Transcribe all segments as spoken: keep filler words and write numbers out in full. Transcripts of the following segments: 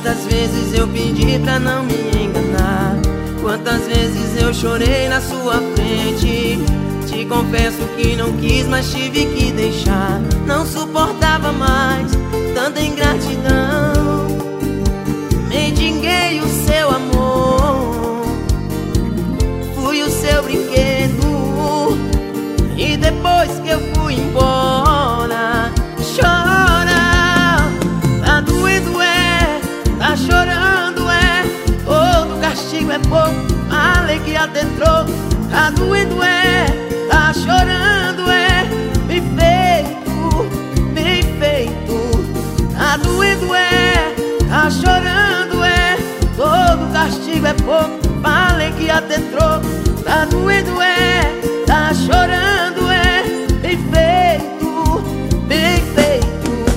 Quantas vezes eu pedi pra não me enganar, quantas vezes eu chorei na sua frente. Te confesso que não quis, mas tive que deixar. Não suportava mais tanta ingratidão. Mendiguei o seu amor, fui o seu brinquedo, e depois que eu fui embora, chora. Tá doendo é, tá chorando é, todo castigo é pouco, a alegria adentrou. Tá doendo é, tá chorando é, bem feito, bem feito. Tá doendo é, tá chorando é, todo castigo é pouco, a alegria adentrou. Tá doendo é, tá chorando é, bem feito, bem feito.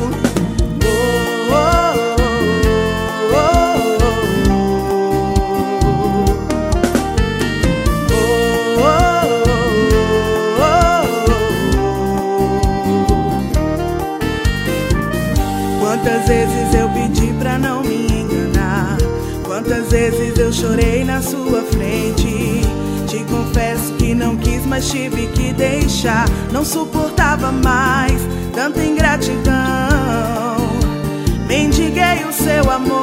Quantas vezes eu pedi pra não me enganar, quantas vezes eu chorei na sua frente. Te confesso que não quis, mas tive que deixar. Não suportava mais tanta ingratidão. Mendiguei o seu amor,